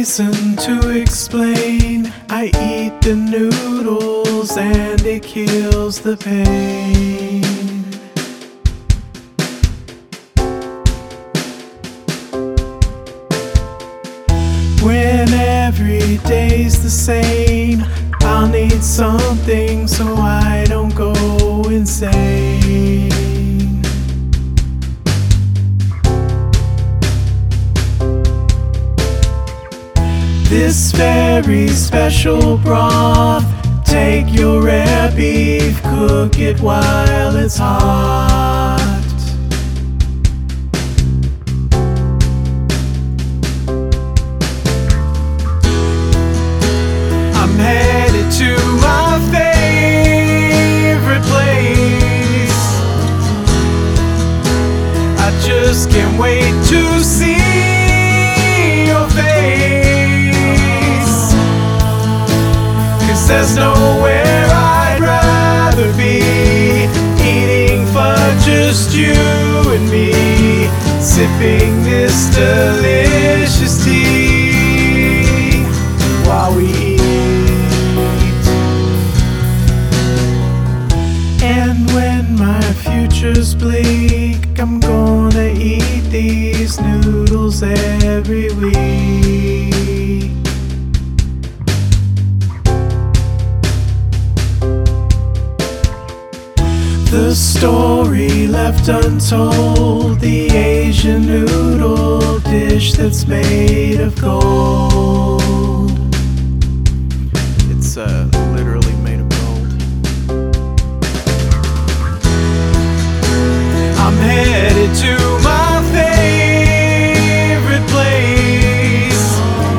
reason to explain. I eat the noodles and it kills the pain. When every day's the same, I'll need something so I don't go insane. This very special broth, take your rare beef, cook it while it's hot. I'm headed to my favorite place. I just can't wait to see your face, 'cause there's nowhere I'd rather be, eating fun, just you and me, sipping this delicious tea while we eat. And when my future's bleak, I'm gonna eat these noodles every week. The story left untold, the Asian noodle dish that's made of gold. It's literally made of gold. I'm headed to my favorite place.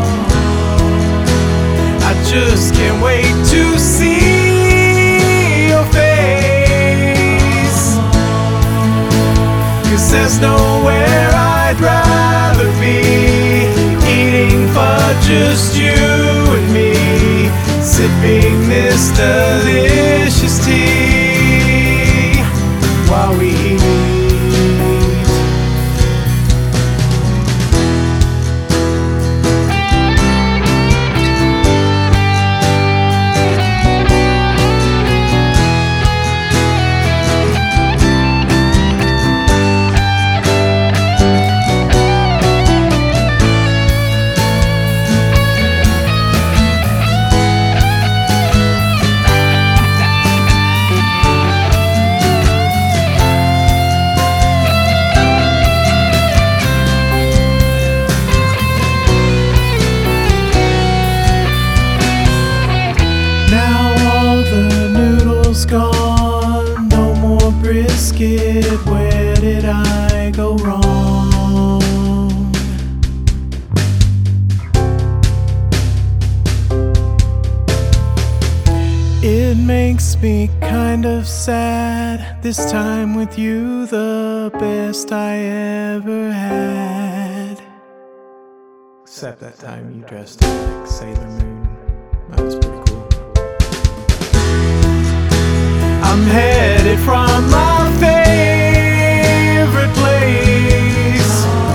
I just can't wait to see your face, 'cause there's nowhere I'd rather be, eating fun, just you and me, sipping this delicious tea while we eat. Gone, no more brisket, where did I go wrong? It makes me kind of sad, this time with you the best I ever had. Except that time you dressed up like Sailor Moon, that was pretty cool. I'm headed from my favorite place,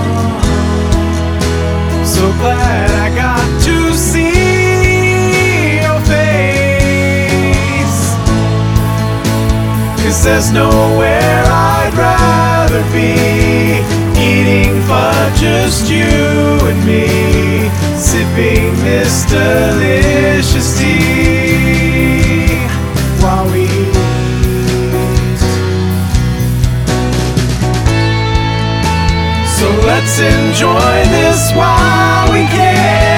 so glad I got to see your face, 'cause there's nowhere I'd rather be, eating fun, just you and me, sipping this delicious tea while we eat. So let's enjoy this while we can.